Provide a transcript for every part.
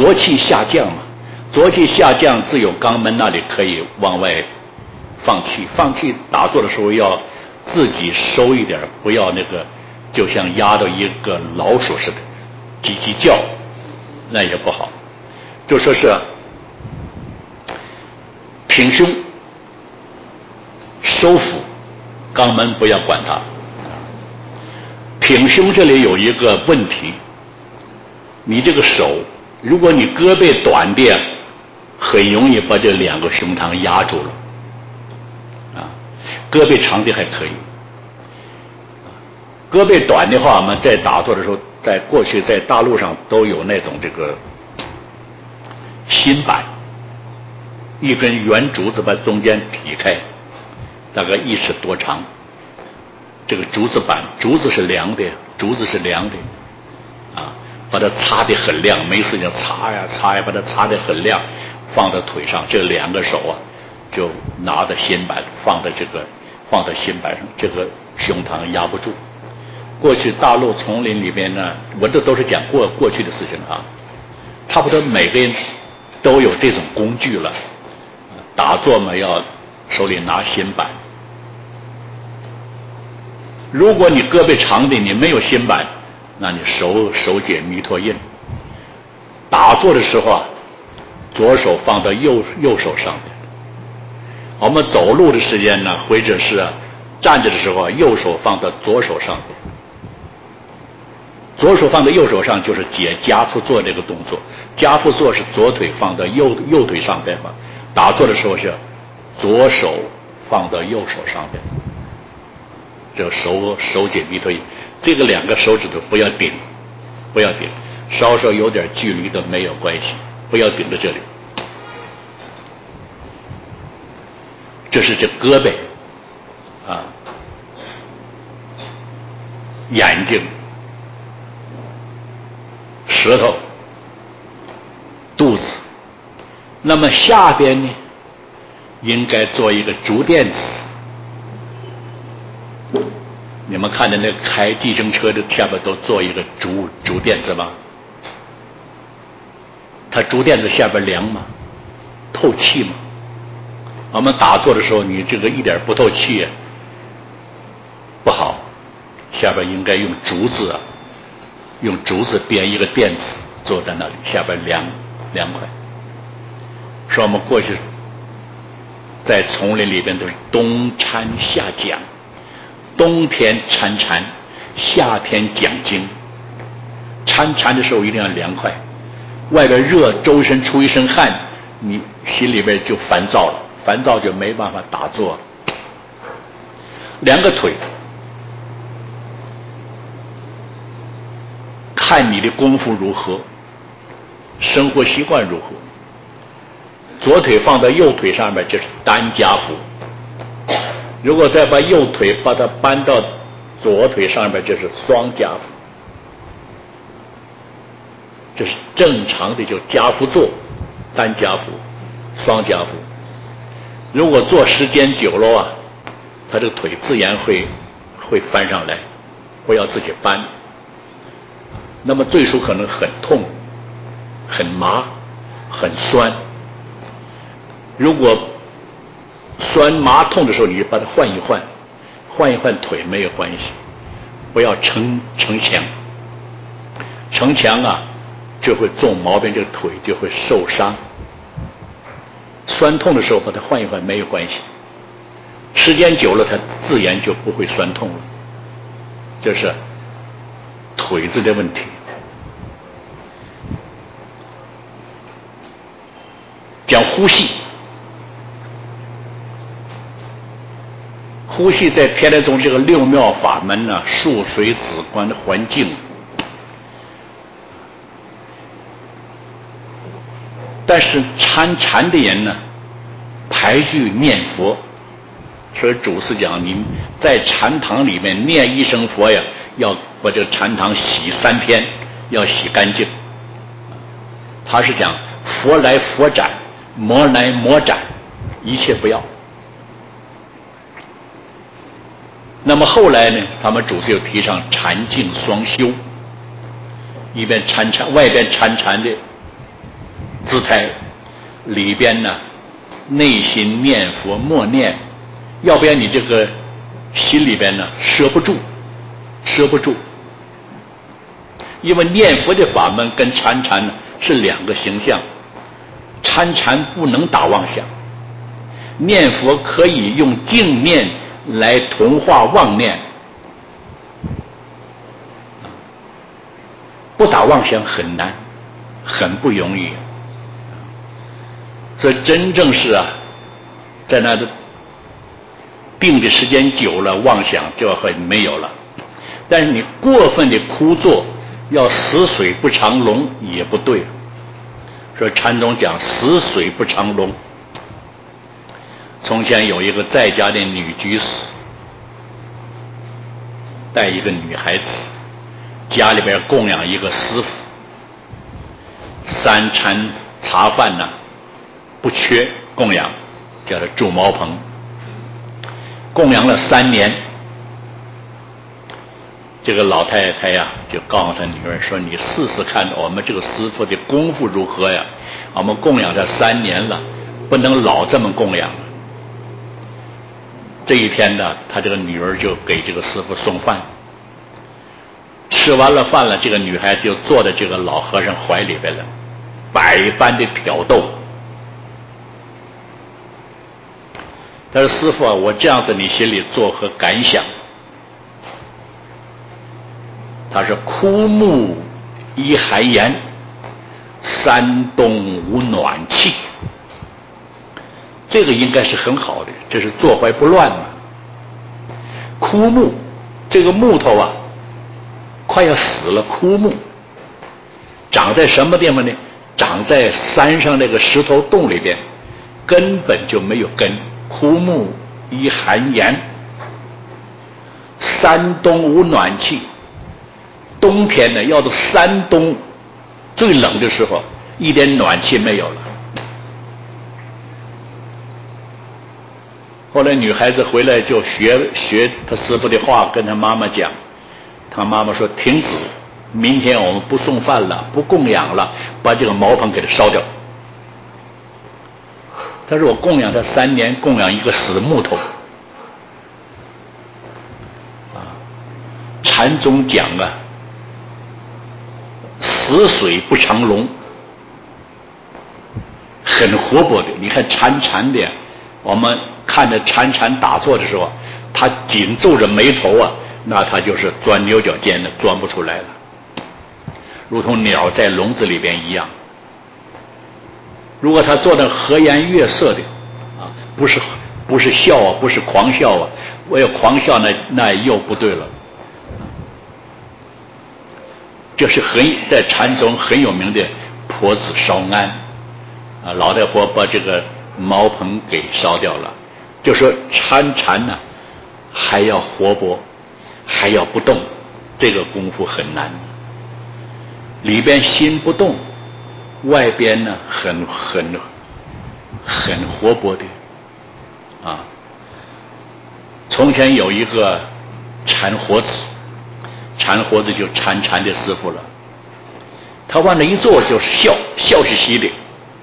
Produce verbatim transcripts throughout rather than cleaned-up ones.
浊气下降嘛，浊气下降，只有肛门那里可以往外放气。放气打坐的时候要自己收一点，不要那个就像压到一个老鼠似的叽叽叫，那也不好。就说是平胸收腹，肛门不要管它。平胸这里有一个问题，你这个手，如果你胳膊短的，很容易把这两个胸膛压住了。啊，胳膊长的还可以。胳膊短的话，我们在打坐的时候，在过去在大陆上都有那种这个心板，一根圆竹子把中间劈开，大概一尺多长。这个竹子板，竹子是凉的，竹子是凉的，啊，把它擦得很亮，没事情擦呀擦呀，把它擦得很亮，放在腿上，这两个手啊，就拿着心板放在这个放在心板上，这个胸膛压不住。过去大陆丛林里面呢，我这都是讲过过去的事情啊，差不多每个人都有这种工具了。打坐嘛，要手里拿心板。如果你胳膊长的，你没有心板，那你手手解弥陀印。打坐的时候啊，左手放到右右手上面。我们走路的时间呢，或者是、啊、站着的时候啊，右手放到左手上面。左手放在右手上就是解夹腹坐这个动作，夹腹坐是左腿放到右右腿上边嘛，打坐的时候是左手放到右手上边，这手手解弥陀印，这个两个手指头不要顶，不要顶，稍稍有点距离都没有关系，不要顶在这里。这是这胳膊啊，眼睛、舌头、肚子。那么下边呢，应该做一个竹垫子。你们看见那开计程车的下边都做一个竹竹垫子吗？它竹垫子下边凉吗？透气吗？我们打坐的时候，你这个一点不透气、啊、不好，下边应该用竹子啊，用竹子编一个垫子，坐在那里，下边凉凉快。说我们过去在丛林里边都是冬参夏讲，冬天参禅，夏天讲经。参禅的时候一定要凉快，外边热，周身出一身汗，你心里边就烦躁了，烦躁就没办法打坐。两个腿，看你的功夫如何，生活习惯如何。左腿放到右腿上面就是单夹腹，如果再把右腿把它搬到左腿上面就是双夹腹，这是正常的就夹腹坐，单夹腹、双夹腹。如果坐时间久了啊，他这个腿自然会会翻上来，不要自己搬。那么最初可能很痛、很麻、很酸。如果酸麻痛的时候，你就把它换一换，换一换腿没有关系，不要逞逞强，逞强啊就会中毛病，这个腿就会受伤。酸痛的时候把它换一换没有关系，时间久了它自然就不会酸痛了。这是腿子的问题。讲呼吸，呼吸在天台宗这个六妙法门呢、啊，树水止观的环境，但是参禅的人呢，排句念佛，所以祖师讲，你在禅堂里面念一声佛呀，要把这个禅堂洗三天，要洗干净。他是讲佛来佛斩，魔来魔斩，一切不要。那么后来呢，他们祖师又提倡禅净双修，一边参禅，外边参禅的， 姿态里边呢，内心念佛默念，要不然你这个心里边呢摄不住，摄不住。因为念佛的法门跟参禅呢是两个形象，参禅不能打妄想，念佛可以用净念来同化妄念，不打妄想很难，很不容易。所以真正是啊，在那的定的时间久了，妄想就会没有了。但是你过分的枯坐，要死水不长龙也不对。说禅宗讲死水不长龙。从前有一个在家的女居士，带一个女孩子，家里边供养一个师傅，三餐茶饭呢不缺供养，叫他住茅棚，供养了三年。这个老太太呀，就告诉她女儿说：“你试试看，我们这个师傅的功夫如何呀？我们供养他三年了，不能老这么供养。”这一天呢，他这个女儿就给这个师傅送饭。吃完了饭了，这个女孩就坐在这个老和尚怀里边了，百般的挑逗。他说：“师傅啊，我这样子你心里作何感想？”他说：“枯木依寒檐，山东无暖气。”这个应该是很好的，这是坐怀不乱嘛。枯木，这个木头啊，快要死了，枯木长在什么地方呢？长在山上那个石头洞里边，根本就没有根。枯木依寒檐，山东无暖气。冬天呢，要到山东最冷的时候，一点暖气没有了。后来女孩子回来就学学她师父的话，跟她妈妈讲。她妈妈说：“停止，明天我们不送饭了，不供养了，把这个茅棚给它烧掉。”她说：“我供养他三年，供养一个死木头。”啊，禅宗讲啊，死水不长龙，很活泼的。你看参禅的，我们看着参禅打坐的时候，他紧皱着眉头啊，那他就是钻牛角尖的，钻不出来了，如同鸟在笼子里边一样。如果他做的和颜悦色的啊，不是不是笑啊，不是狂笑啊，我要狂笑那那又不对了。这是很在禅宗很有名的婆子烧庵啊，老太婆把这个茅棚给烧掉了。就说参禅呢，还要活泼，还要不动，这个功夫很难。里边心不动，外边呢很很很活泼的啊。从前有一个禅活子，禅活子就参禅的师傅了，他往那一坐就是笑，笑嘻嘻的。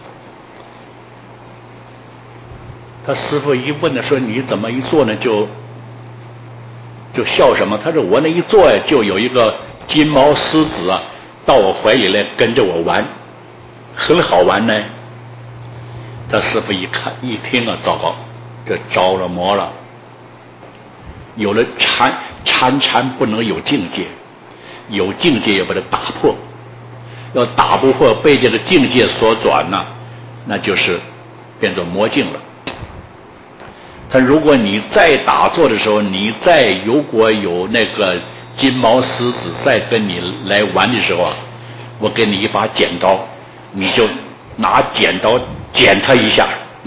他师傅一问呢，说你怎么一坐呢就就笑什么？他说我那一坐呀，就有一个金毛狮子啊，到我怀里来跟着我玩，很好玩呢。他师傅一看一听啊，糟糕，这着了魔了。有了禅参禅不能有境界，有境界要把它打破，要打不破，被这个境界所转呢，那就是变作魔境了。他如果你再打坐的时候，你再如果有那个金毛狮子再跟你来玩的时候啊，我给你一把剪刀，你就拿剪刀剪他一下，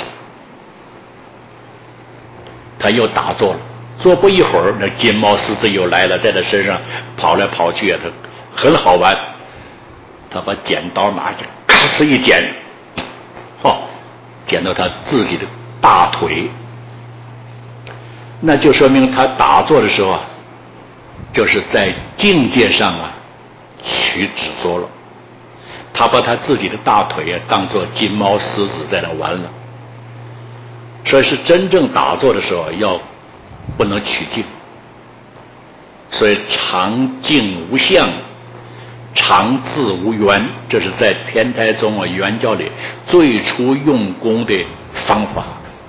他又打坐了。坐不一会儿，那金毛狮子又来了，在他身上跑来跑去啊，他很好玩。他把剪刀拿起来，咔哧一剪，哦，剪到他自己的大腿。那就说明他打坐的时候啊，就是在境界上啊取执着了， 他把他自己的大腿啊当作金毛狮子在那玩了。所以是真正打坐的时候要不能取静，所以常静无相，常自无缘，这是在天台宗啊圆教里最初用功的方法。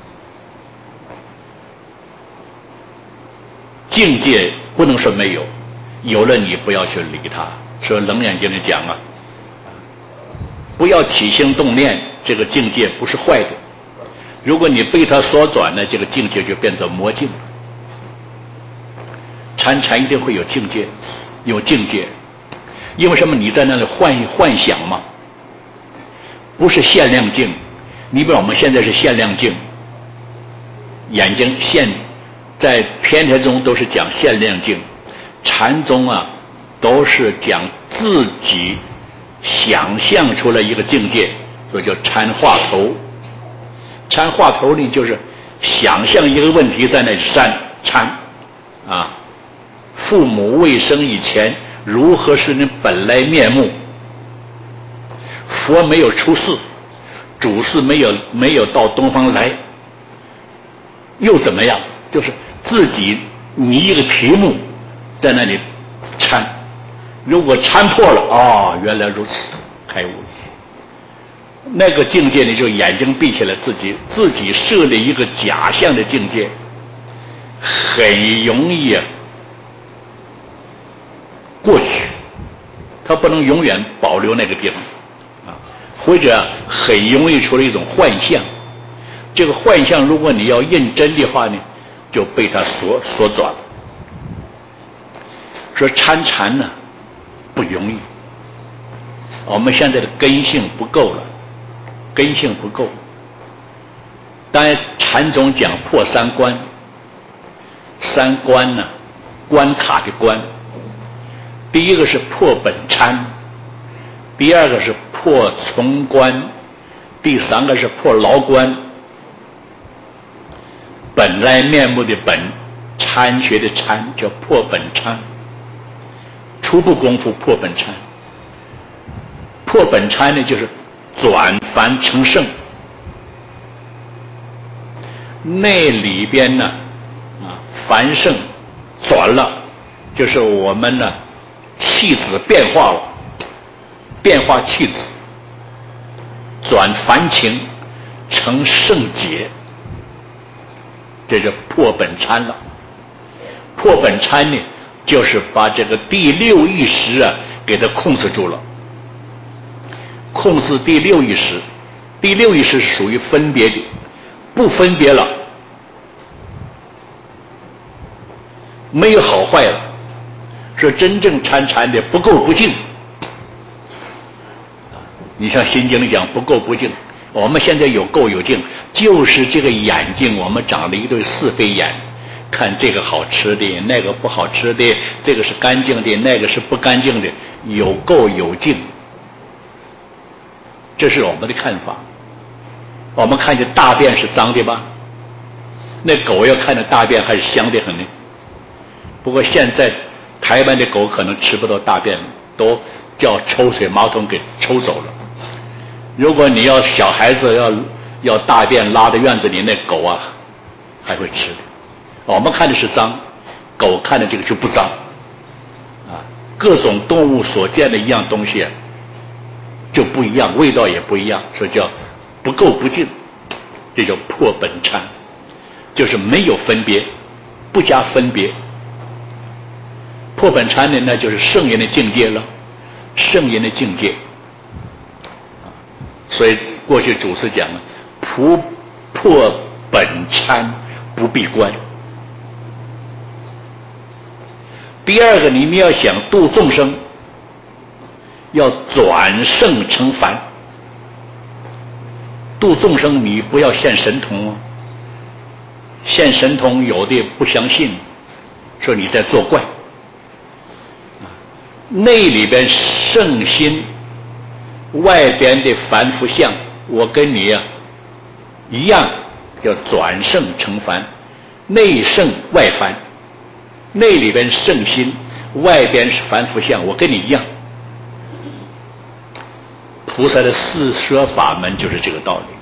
境界不能说没有，有了你不要去理它。说《楞严经》里讲啊，不要起心动念，这个境界不是坏的。如果你被它所转呢，这个境界就变成魔境了。参禅一定会有境界，有境界，因为什么？你在那里幻幻想嘛，不是限量境。你比如我们现在是限量境，眼睛限，在偏台中都是讲限量境，禅宗啊都是讲自己想象出来一个境界，所以叫禅话头。禅话头里就是想象一个问题在那里删禅啊，父母未生以前如何是你本来面目？佛没有出世，主事没有没有到东方来，又怎么样？就是自己拟一个题目在那里参，如果参破了，哦，原来如此，开悟。那个境界呢，就眼睛闭起来，自己自己设立一个假象的境界，很容易啊过去，它不能永远保留那个地方啊，或者很容易出了一种幻象。这个幻象，如果你要认真的话呢，就被它所所转了。说参禅呢不容易，我们现在的根性不够了。根性不够，当然禅宗讲破三关，三关呢，关卡的关，第一个是破本参，第二个是破从关，第三个是破牢关。本来面目的本，参学的参叫破本参，初步功夫破本参。破本参呢，就是转凡成圣，那里边呢，啊，凡圣转了，就是我们呢气质变化了，变化气质，转凡情成圣解，这就破本参了。破本参呢，就是把这个第六意识啊给它控制住了。控制第六意识，第六意识是属于分别的，不分别了，没有好坏了。说真正参禅的不垢不净，你像心经里讲不垢不净，我们现在有垢有净，就是这个眼睛我们长了一对是非眼，看这个好吃的，那个不好吃的，这个是干净的，那个是不干净的，有垢有净。这是我们的看法。我们看见大便是脏的吧？那狗要看着大便还是香的很呢。不过现在台湾的狗可能吃不到大便，都叫抽水马桶给抽走了。如果你要小孩子要要大便拉到院子里，那狗啊还会吃的。我们看的是脏，狗看的这个就不脏啊。各种动物所见的一样东西啊就不一样，味道也不一样，所以叫不垢不净，这叫破本参，就是没有分别，不加分别。破本参呢，那就是圣人的境界了，圣人的境界。所以过去祖师讲了，破破本参不闭关。第二个，你们要想度众生，要转圣成凡。度众生你不要现神通哦，现神通有的不相信，说你在作怪。内里边圣心，外边的凡夫相，我跟你啊一样，叫转圣成凡，内圣外凡。内里边圣心，外边是凡夫相，我跟你一样。 菩萨的四摄法门就是这个道理。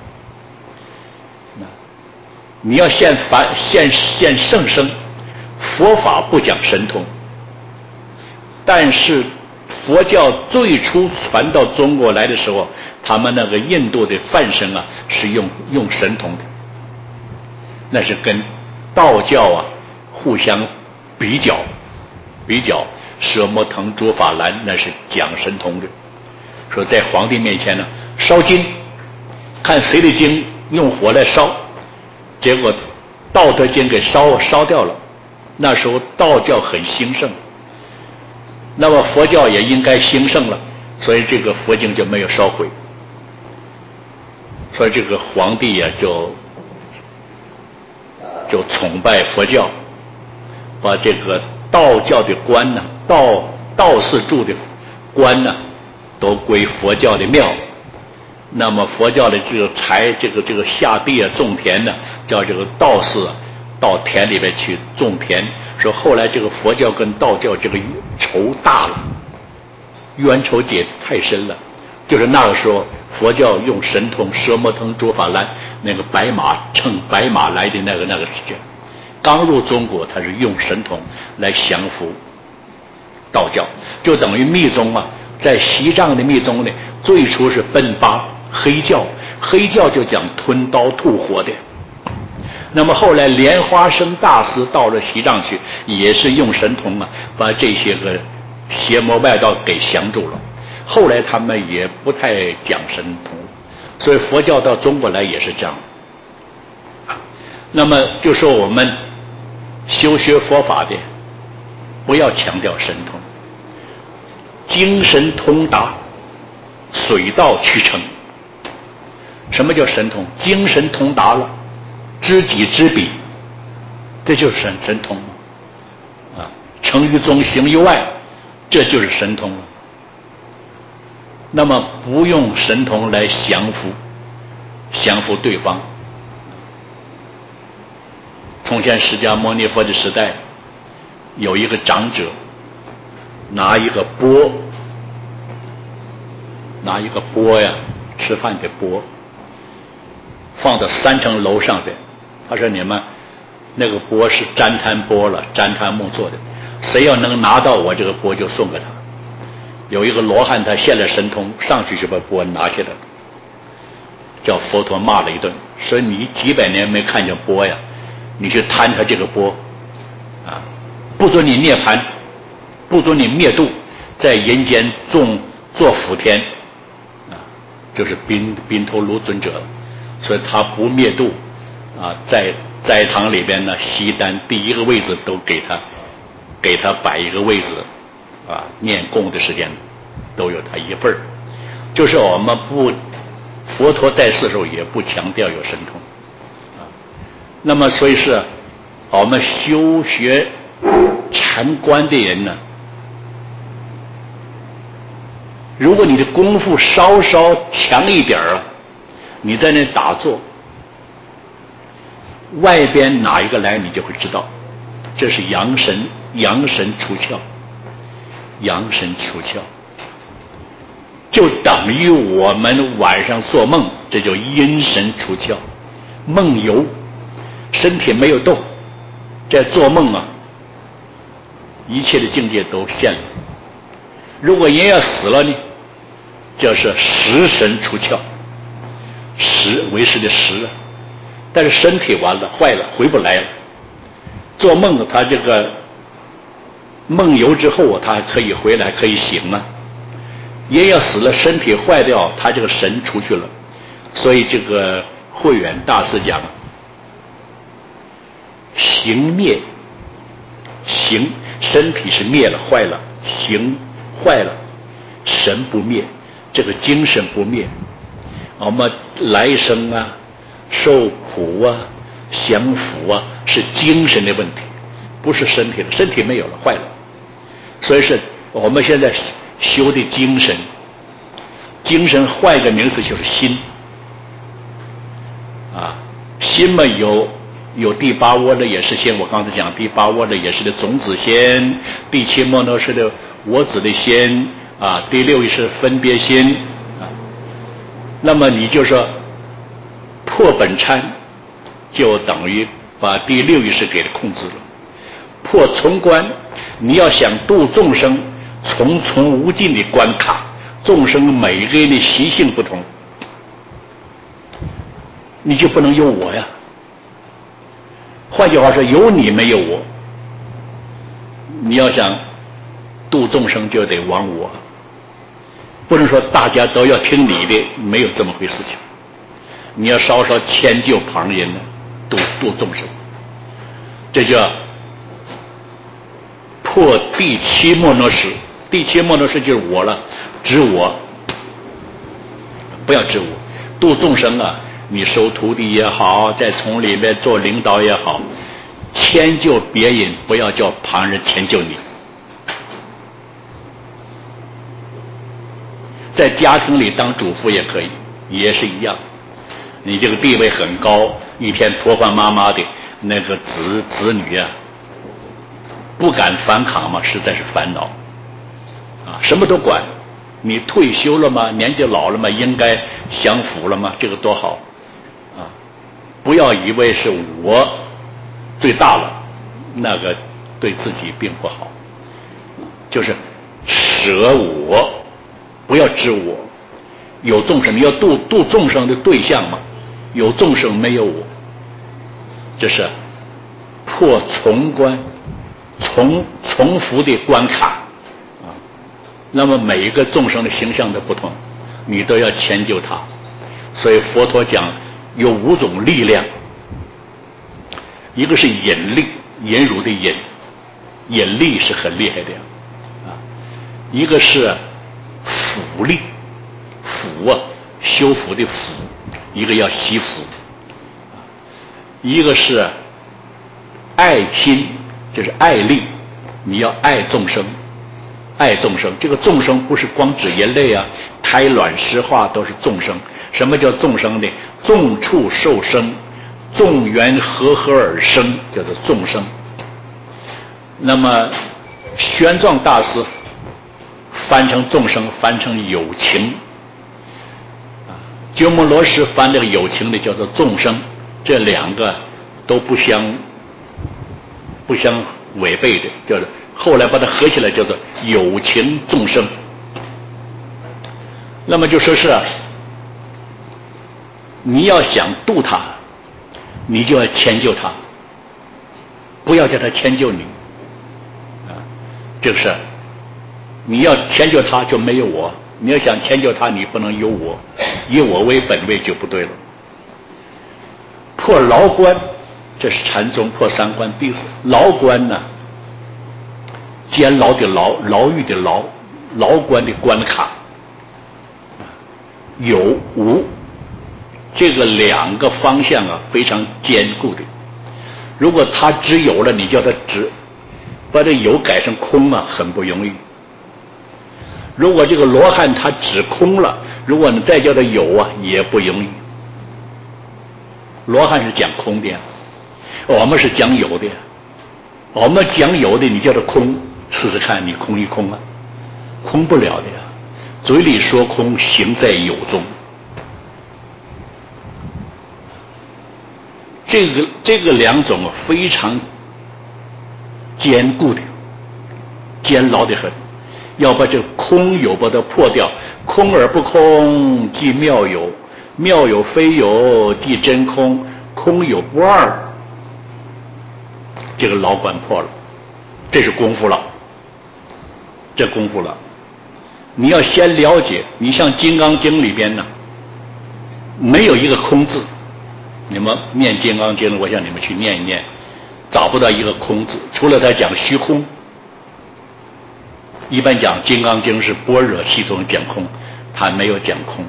你要现凡现现圣身，佛法不讲神通，但是佛教最初传到中国来的时候，他们那个印度的梵僧啊是用用神通的，那是跟道教啊互相比较比较，舍摩腾、竺法兰那是讲神通的，说在皇帝面前呢烧金，看谁的经用火来烧，结果道德经给烧烧掉了。那时候道教很兴盛，那么佛教也应该兴盛了，所以这个佛经就没有烧毁。所以这个皇帝呀、啊、就就崇拜佛教，把这个道教的官呢、道道士住的官呢都归佛教的庙。那么佛教的这个财这个这个下地啊种田呢，叫这个道士啊到田里面去种田。说后来这个佛教跟道教这个仇大了，冤仇结太深了。就是那个时候佛教用神通舍摩腾、竺法兰，那个白马乘白马来的那个那个时间，刚入中国他是用神通来降服道教，就等于密宗啊，在西藏的密宗呢，最初是奔巴黑教，黑教就讲吞刀吐火的。那么后来莲花生大师到了西藏去，也是用神通啊，把这些个邪魔外道给降住了。后来他们也不太讲神通，所以佛教到中国来也是这样。那么就说我们修学佛法的，不要强调神通，精神通达，水到渠成。什么叫神通？精神通达了，知己知彼，这就是神神通啊！成于中，行于外，这就是神通了。那么不用神通来降服降服对方。从前释迦牟尼佛的时代，有一个长者拿一个钵，拿一个钵呀，吃饭的钵，放到三层楼上边。他说：“你们那个钵是旃檀钵了，旃檀木做的，谁要能拿到我这个钵，就送给他。”有一个罗汉，他现了神通，上去就把钵拿下来了，叫佛陀骂了一顿，说：“你几百年没看见钵呀，你去贪他这个钵，啊，不准你涅槃，不准你灭度，在人间种做福田，啊，就是宾宾头卢尊者，所以他不灭度，啊，在斋堂里边呢，西单第一个位置都给他，给他摆一个位置。”啊，念供的时间都有他一份儿，就是我们不佛陀在世的时候也不强调有神通啊。那么所以是我们修学禅观的人呢，如果你的功夫稍稍强一点啊，你在那打坐，外边哪一个来你就会知道，这是阳神阳神出窍。阳神出窍，就等于我们晚上做梦，这叫阴神出窍。梦游，身体没有动，在做梦啊，一切的境界都现了。如果人要死了呢，就是食神出窍，食为食的食，但是身体完了坏了，回不来了。做梦他这个梦游之后，他还可以回来，可以醒啊。人要死了，身体坏掉，他这个神出去了。所以这个慧远大师讲，形灭，形身体是灭了坏了，形坏了，神不灭，这个精神不灭。我们来生啊，受苦啊，降伏啊，是精神的问题，不是身体的，身体没有了，坏了。所以是我们现在修的精神，精神坏的名词就是心啊，心嘛有有第八窝的也是心，我刚才讲第八窝的也是的种子心，第七摩罗是的我子的心啊，第六是分别心啊， 那么你就说破本参，就等于把第六意识给控制了。破重关，你要想度众生，重重无尽的关卡，众生每一个人的习性不同，你就不能有我呀。换句话说，有你没有我。你要想度众生，就得忘我，不能说大家都要听你的，没有这么回事情。你要稍稍迁就旁人呢，度度众生，这叫破第七莫诺识。第七莫诺识就是我了，指我，不要指我。度众生啊，你收徒弟也好，在从里面做领导也好，迁就别人，不要叫旁人迁就你。在家庭里当主妇也可以，也是一样。你这个地位很高，一天婆婆妈妈的那个子子女啊，不敢反抗嘛，实在是烦恼啊！什么都管，你退休了吗？年纪老了吗？应该享福了吗？这个多好啊！不要以为是我最大了，那个对自己并不好。就是舍我，不要知我。有众生，你要度度众生的对象嘛，有众生没有我，这是破重关，重重复的关卡啊。那么每一个众生的形象的不同，你都要迁就他。所以佛陀讲有五种力量，一个是引力，引辱的引，引力是很厉害的啊。一个是辅力，辅啊，修福的辅，一个要惜福。一个是爱心，就是爱力，你要爱众生，爱众生。这个众生不是光指人类啊，胎卵石化都是众生。什么叫众生呢？众处受生，众缘和合而生，叫做众生。那么玄奘大师翻成众生，翻成有情。鸠摩罗什翻这个有情的叫做众生，这两个都不相不相违背的，叫做后来把它合起来叫做有情众生。那么就说是啊，你要想度他，你就要迁就他，不要叫他迁就你啊。这个是你要迁就他就没有我，你要想迁就他，你不能有我，以我为本位就不对了。破牢关，这是禅宗破三关第四。牢关呢，监牢的牢，牢狱的牢，牢关的关卡，有无这个两个方向啊，非常坚固的。如果他只有了，你叫他只把这有改成空啊，很不容易。如果这个罗汉他只空了，如果你再叫他有啊，也不容易。罗汉是讲空的，我们是讲有的。我们讲有的，你叫他空，试试看，你空一空啊，空不了的呀。嘴里说空，行在有中。这个这个两种非常坚固的，坚牢的很。要把这个空有把它破掉，空而不空即妙有，妙有非有即真空，空有不二，这个牢关破了，这是功夫了，这功夫了。你要先了解，你像《金刚经》里边呢，没有一个空字，你们念《金刚经》，我想你们去念一念，找不到一个空字，除了他讲虚空。一般讲《金刚经》是般若系统讲空，他没有讲空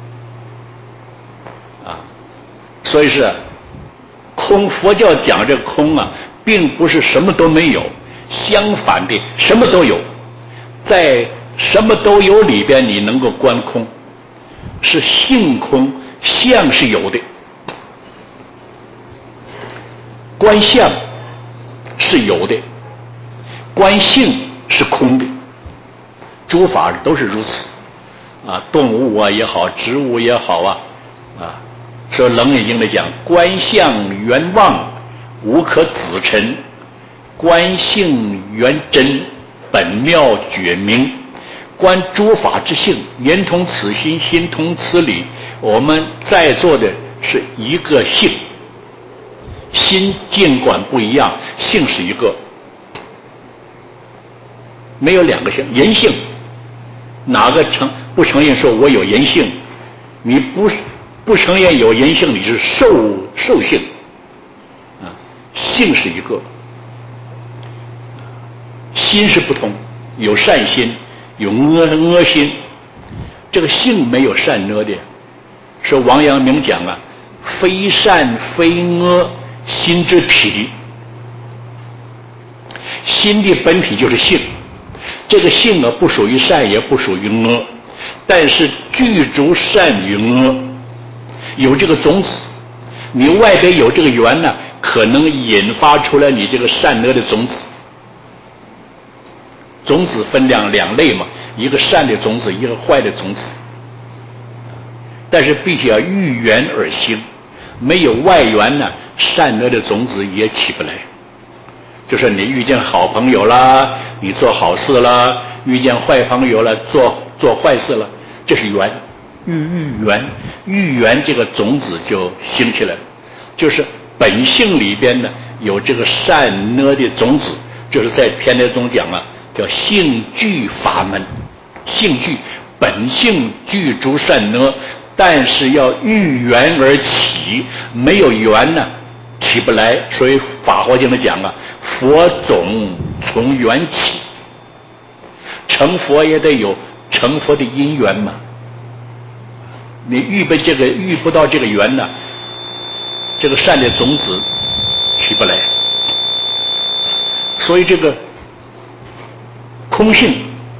啊。所以是空，佛教讲这空啊，并不是什么都没有，相反的什么都有。在什么都有里边，你能够观空，是性空，相是有的，观相是有的，观性是空的。诸法都是如此啊，动物啊也好，植物也好啊，啊，说《楞严经》里讲，观相圆妄，无可子陈；观性圆真，本妙觉明。观诸法之性，言通此心，心通此理。我们在座的是一个性，心尽管不一样，性是一个，没有两个性。人性，哪个承不承认说我有人性？你不不承认有人性，你是兽兽性啊。性是一个，心是不同，有善心，有恶恶心。这个性没有善恶的，说王阳明讲啊，非善非恶，心之体。心的本体就是性，这个性啊，不属于善，也不属于恶，但是具足善与恶，有这个种子。你外边有这个缘呢，可能引发出来你这个善恶的种子。种子分两两类嘛，一个善的种子，一个坏的种子。但是必须要遇缘而兴，没有外缘呢，善恶的种子也起不来。就是你遇见好朋友啦，你做好事啦；遇见坏朋友了，做做坏事了，这是缘。遇遇缘，遇缘这个种子就兴起来了。就是本性里边呢有这个善恶的种子，就是在天台中讲啊，叫性具法门。性具本性具足善恶，但是要遇缘而起，没有缘呢起不来。所以法华经里讲啊，佛种从缘起，成佛也得有成佛的因缘嘛。你遇不这个遇不到这个缘呢，这个善的种子起不来。所以这个空性，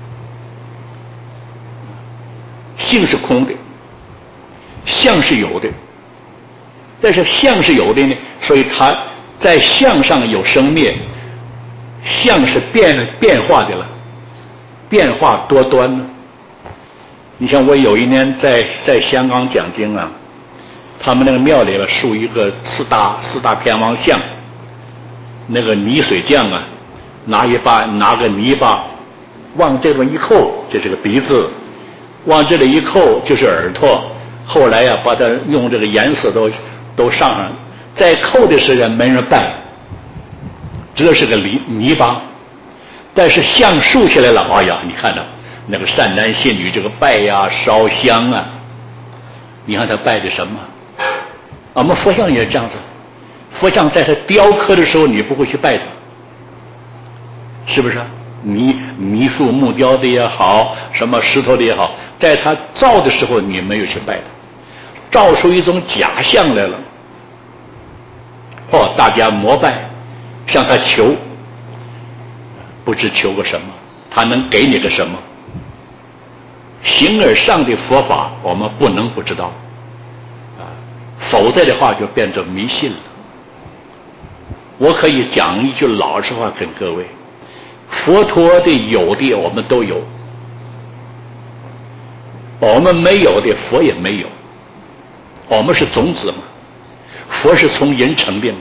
性是空的，相是有的。但是相是有的呢，所以它在相上有生灭，相是变变化的了，变化多端呢。你像我有一年在在香港讲经啊，他们那个庙里了竖一个四大四大天王像，那个泥水匠啊，拿一把拿个泥巴往这边一扣，这是个鼻子；往这里一扣就是耳朵。后来呀、啊，把它用这个颜色都都上上，在扣的时候没人拜，这是个泥泥巴。但是像竖起来了，哎呀，你看到那个善男信女这个拜呀、烧香啊，你看他拜的什么？我们佛像也这样子，佛像在他雕刻的时候，你不会去拜他，是不是？泥泥塑木雕的也好，什么石头的也好，在他造的时候，你没有去拜他，造出一种假象来了，哦，大家膜拜，向他求，不知求个什么，他能给你个什么？形而上的佛法，我们不能不知道，啊，否则的话就变成迷信了。我可以讲一句老实话跟各位，佛陀的有的我们都有，我们没有的佛也没有。我们是种子嘛，佛是从人成的嘛。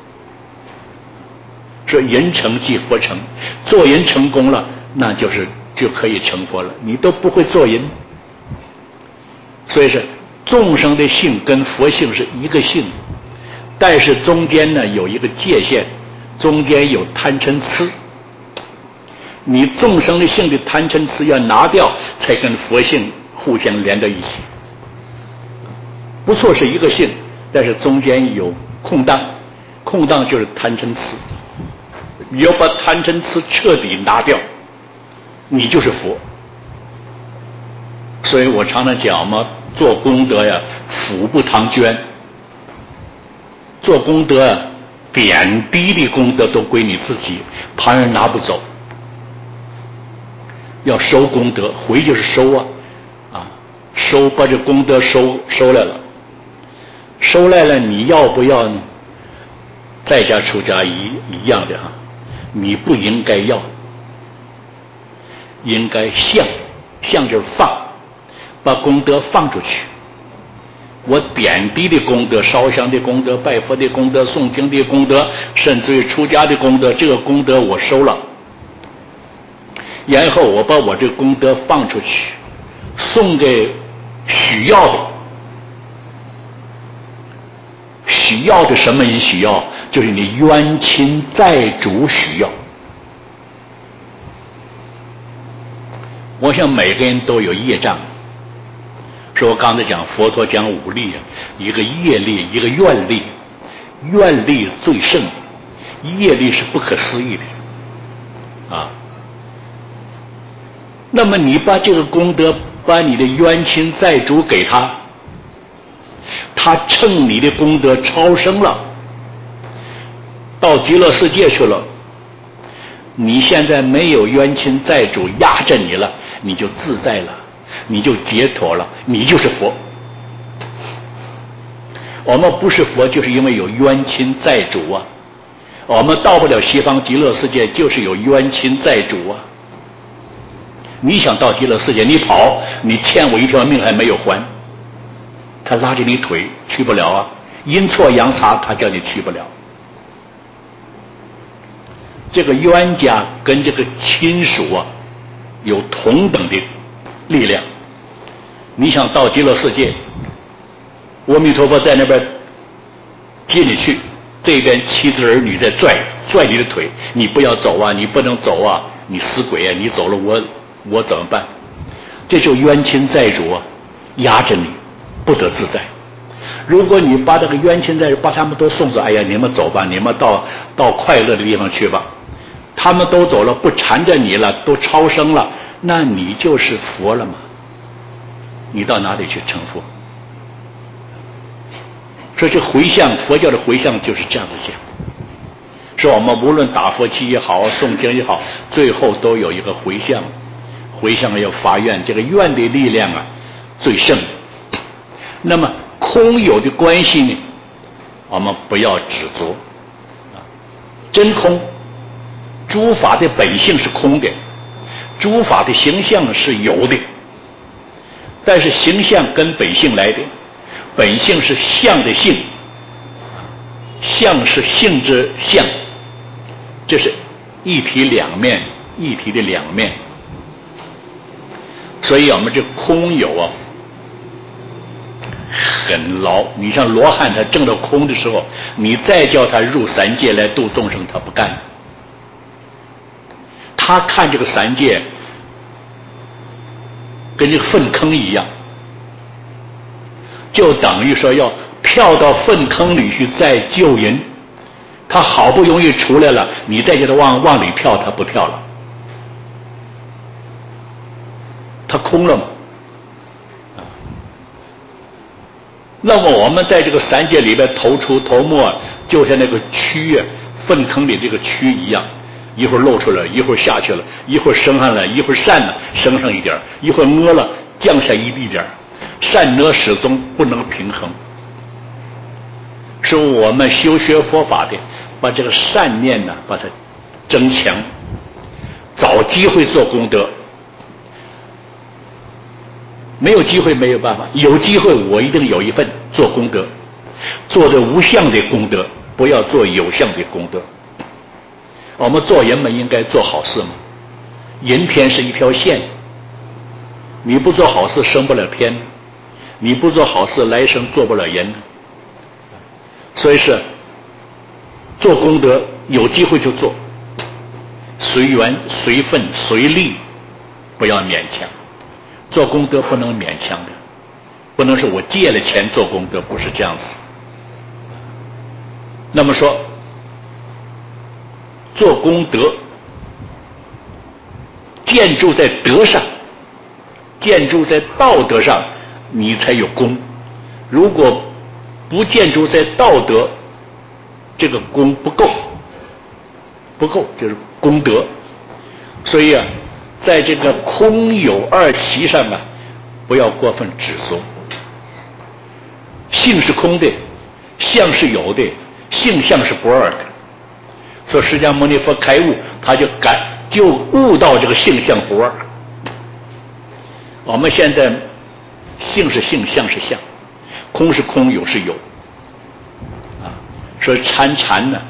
说人成即佛成，做人成功了，那就是就可以成佛了。你都不会做人，所以是众生的性跟佛性是一个性，但是中间呢有一个界限，中间有贪嗔痴。你众生的性的贪嗔痴要拿掉，才跟佛性互相连在一起。不错是一个性，但是中间有空档，空档就是贪嗔痴。你要把贪嗔痴彻底拿掉，你就是佛。所以我常常讲嘛，做功德呀，俯不唐捐。做功德啊，点滴的功德都归你自己，旁人拿不走。要收功德，回就是收啊，啊，收把这功德收收来了，收来了，你要不要呢？在家出家一一样的哈、啊，你不应该要，应该向，向就是放， 把功德放出去。我点滴的功德、烧香的功德、拜佛的功德、诵经的功德，甚至于出家的功德，这个功德我收了，然后我把我这个功德放出去，送给需要的。需要的什么人需要？就是你冤亲债主需要。我想每个人都有业障。说我刚才讲佛陀讲五力啊，一个业力，一个愿力，愿力最胜，业力是不可思议的啊。那么你把这个功德，把你的冤亲债主给他，他趁你的功德超生了，到极乐世界去了。你现在没有冤亲债主压着你了，你就自在了，你就解脱了，你就是佛。我们不是佛，就是因为有冤亲债主啊。我们到不了西方极乐世界，就是有冤亲债主啊。你想到极乐世界，你跑，你欠我一条命还没有还，他拉着你腿去不了啊，阴错阳差他叫你去不了。这个冤家跟这个亲属啊有同等的力量。你想到极乐世界，阿弥陀佛在那边接你去，这边妻子儿女在拽拽你的腿，你不要走啊，你不能走啊，你死鬼啊，你走了我我怎么办？这就冤亲债主啊压着你不得自在。如果你把这个冤亲债主把他们都送走，哎呀你们走吧，你们到到快乐的地方去吧，他们都走了，不缠着你了，都超生了，那你就是佛了吗？你到哪里去成佛？所以这回向，佛教的回向就是这样子讲，说我们无论打佛七也好，诵经也好，最后都有一个回向，回向要发愿，这个愿的力量啊最胜。那么空有的关系呢，我们不要执着啊，真空。诸法的本性是空的，诸法的形象是有的，但是形象跟本性来的，本性是相的性，相是性之相，这是一体两面，一体的两面。所以我们这空有啊很牢。你像罗汉他证到空的时候，你再叫他入三界来度众生，他不干。他看这个三界跟这个粪坑一样，就等于说要跳到粪坑里去再救人。他好不容易出来了，你再叫他往往里跳，他不跳了，他空了嘛。那么我们在这个三界里边头出头没，就像那个蛆啊，粪坑里这个蛆一样，一会儿露出来，一会儿下去了，一会儿升上来，一会儿散了，升上一点，一会儿屙了，降下一滴点，善恶始终不能平衡。是我们修学佛法的，把这个善念呢，把它增强，找机会做功德。没有机会没有办法，有机会我一定有一份做功德，做的无相的功德，不要做有相的功德。我们做人们应该做好事嘛，人天是一条线，你不做好事升不了天，你不做好事来生做不了人。所以是做功德有机会就做，随缘随分随力，不要勉强。做功德不能勉强的，不能说我借了钱做功德，不是这样子。那么说做功德建筑在德上，建筑在道德上，你才有功。如果不建筑在道德，这个功不够，不够就是功德。所以啊，在这个空有二习上啊，不要过分执着。性是空的，相是有的，性相是不二的。所以释迦牟尼佛开悟，他就感就悟到这个性相不二。我们现在性是性，相是相，空是空，有是有。啊，所以参禅呢，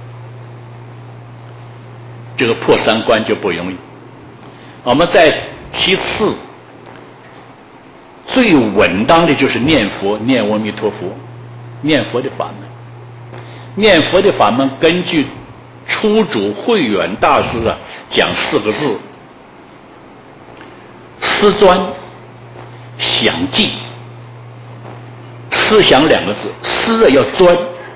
这个破三观就不容易。我们再其次，最稳当的就是念佛，念阿弥陀佛，念佛的法门。念佛的法门，根据初祖慧远大师啊讲四个字：思专、想记。思想两个字，思啊要专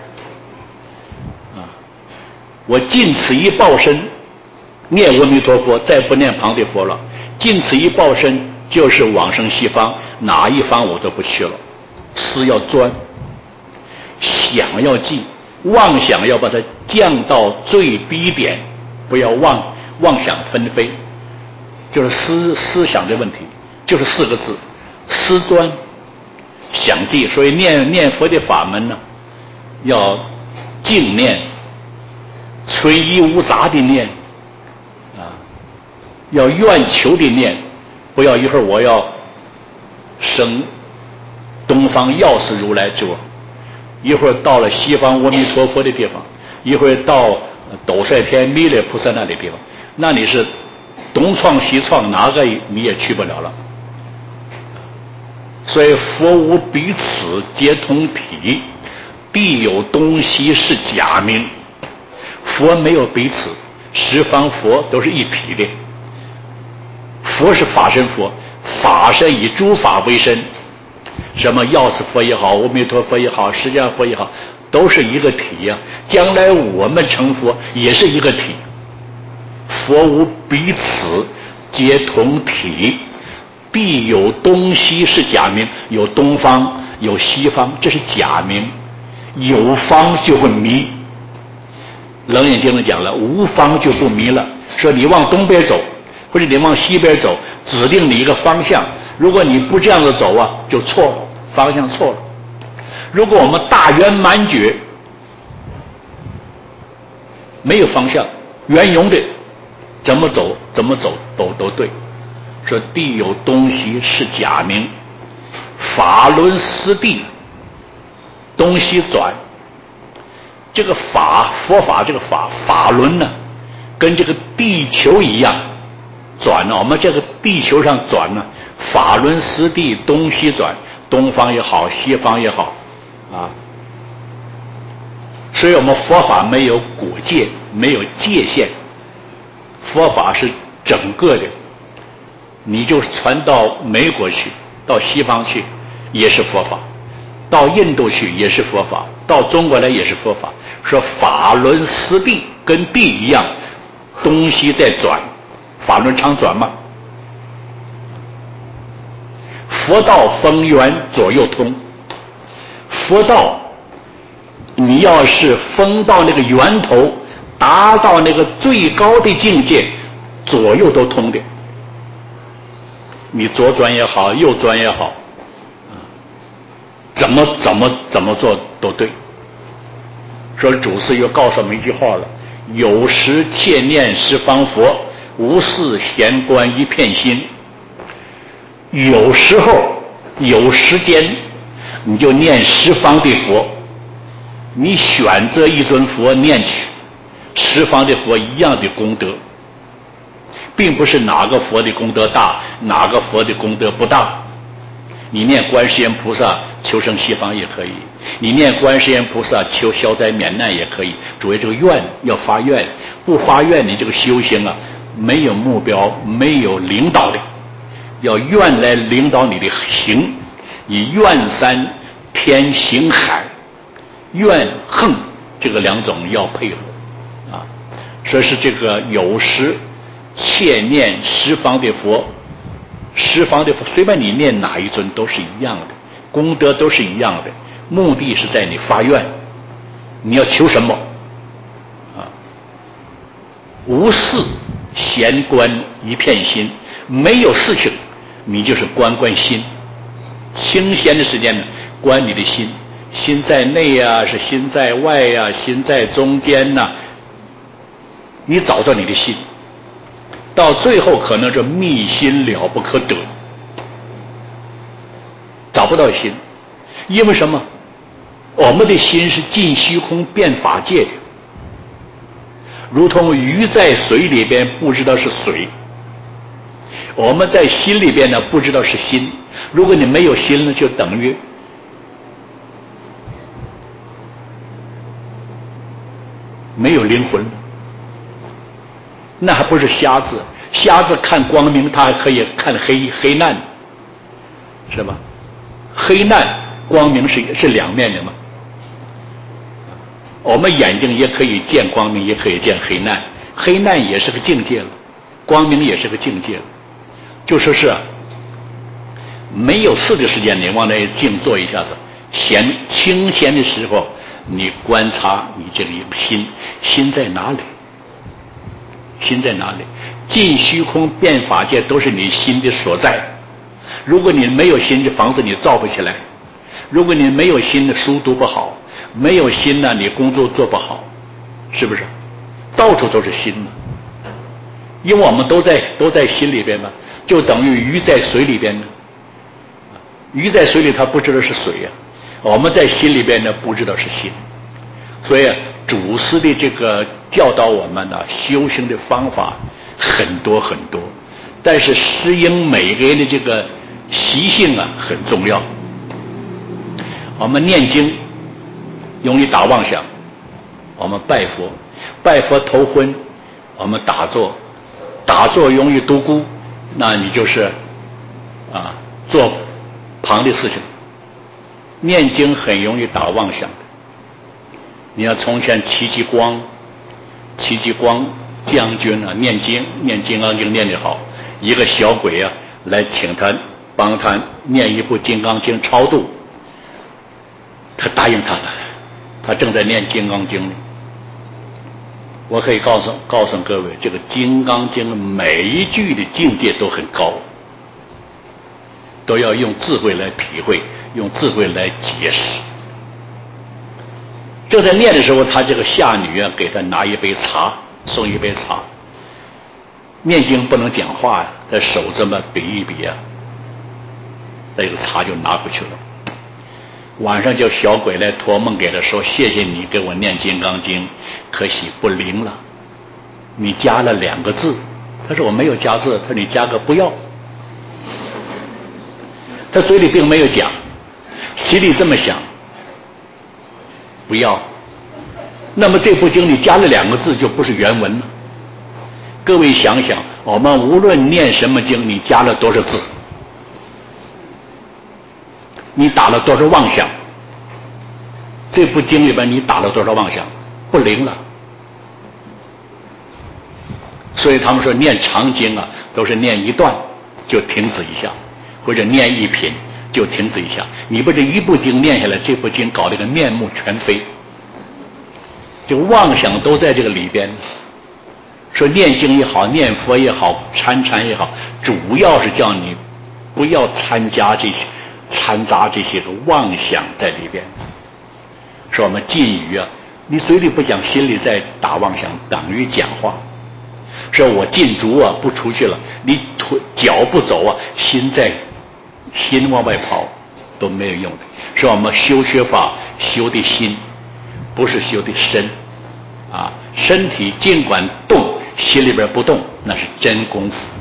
啊。我尽此一报身，念阿弥陀佛，再不念旁的佛了。尽此一报身，就是往生西方，哪一方我都不去了。思要专，想要记。妄想要把它降到最低点，不要妄妄想纷飞，就是思思想的问题，就是四个字：思专、想记。所以念念佛的法门呢，要静念，纯一无杂的念，啊，要愿求的念，不要一会儿我要生东方药师如来咒。一会儿到了西方阿弥陀佛的地方，一会儿到斗率天弥勒菩萨那里地方，那你是东闯西闯，哪个你也去不了了。所以佛无彼此皆同体，必有东西是假名。佛没有彼此，十方佛都是一体的。佛是法身佛，法身以诸法为身。什么药师佛也好，阿弥陀佛也好，释迦佛也好，都是一个体呀、啊。将来我们成佛也是一个体。佛无彼此皆同体，必有东西是假名。有东方，有西方，这是假名。有方就会迷。楞严经里讲了，无方就不迷了。说你往东边走，或者你往西边走，指定你一个方向。如果你不这样子走啊，就错了，方向错了。如果我们大圆满觉，没有方向，圆融的，怎么走怎么走都都对。说地有东西是假名，法轮失地，东西转。这个法，佛法这个法，法轮呢，跟这个地球一样转呢。我们这个地球上转呢，法轮失地，东西转，东方也好，西方也好，啊。所以我们佛法没有国界，没有界限，佛法是整个的。你就传到美国去，到西方去，也是佛法；到印度去也是佛法；到中国来也是佛法。说法轮失地，跟地一样，东西在转，法轮常转嘛。佛道风源左右通，佛道你要是封到那个源头，达到那个最高的境界，左右都通的。你左转也好，右转也好，怎么怎么怎么做都对。说祖师又告诉我们一句话了：有时切念十方佛，无事闲观一片心。有时候有时间，你就念十方的佛，你选择一尊佛念去，十方的佛一样的功德，并不是哪个佛的功德大，哪个佛的功德不大。你念观世音菩萨求生西方也可以，你念观世音菩萨求消灾免难也可以。主要这个愿要发愿，不发愿你这个修行啊，没有目标，没有领导的。要愿来领导你的行，以愿山偏行海，愿横这个两种要配合啊。所以是这个有时切念十方的佛，十方的佛随便你念哪一尊都是一样的，功德都是一样的，目的是在你发愿，你要求什么啊？无事闲观一片心，没有事情你就是观观心。清闲的时间呢，观你的心，心在内呀、啊，是心在外呀、啊，心在中间呐、啊。你找到你的心，到最后可能是密心了不可得。 不到心，因为什么？我们的心是尽虚空遍法界的，如同鱼在水里边不知道是水，我们在心里边呢不知道是心。如果你没有心呢，就等于没有灵魂了，那还不是瞎子？瞎子看光明，他还可以看黑黑暗，是吧？黑暗光明是是两面的嘛。我们眼睛也可以见光明，也可以见黑暗，黑暗也是个境界了，光明也是个境界了。就说是没有事的时间，你往那静坐一下子，闲清闲的时候，你观察你这个心，心在哪里？心在哪里？尽虚空遍法界都是你心的所在。如果你没有心，这房子你造不起来；如果你没有心，的书读不好；没有心呢，你工作做不好，是不是？到处都是心嘛，因为我们都在都在心里边嘛，就等于鱼在水里边呢。鱼在水里，它不知道是水呀、啊；我们在心里边呢，不知道是心。所以祖师的这个教导我们呢，修行的方法很多很多，但是适应每个人的这个习性啊很重要。我们念经容易打妄想，我们拜佛拜佛头昏，我们打坐打坐容易独孤，那你就是啊做旁的事情。念经很容易打妄想的。你要从前戚继光戚继光将军啊，念经念金刚经念得好，一个小鬼啊来请他帮他念一部金刚经超度，他答应他了，他正在念金刚经呢。我可以告诉告诉各位，这个金刚经每一句的境界都很高，都要用智慧来体会，用智慧来解释。正在念的时候，他这个下女啊给他拿一杯茶，送一杯茶。念经不能讲话呀、啊，他手这么比一比啊，那个茶就拿回去了。晚上叫小鬼来托梦给他说：“谢谢你给我念金刚经，可惜不灵了，你加了两个字。”他说：“我没有加字。”他说：“你加个不要。”他嘴里并没有讲，心里这么想。不要，那么这部经你加了两个字就不是原文了。各位想想，我们无论念什么经，你加了多少字，你打了多少妄想，这部经里边你打了多少妄想，不灵了。所以他们说念长经啊，都是念一段就停止一下，或者念一品就停止一下。你把这一部经念下来，这部经搞得个面目全非，这个妄想都在这个里边。说念经也好，念佛也好，参禅也好，主要是叫你不要参加这些掺杂这些个妄想在里边。说我们禁语啊，你嘴里不讲，心里在打妄想，等于讲话。说我禁足啊，不出去了，你腿脚不走啊，心在心往外跑，都没有用的。说我们修学法修的心，不是修的身啊。身体尽管动，心里边不动，那是真功夫。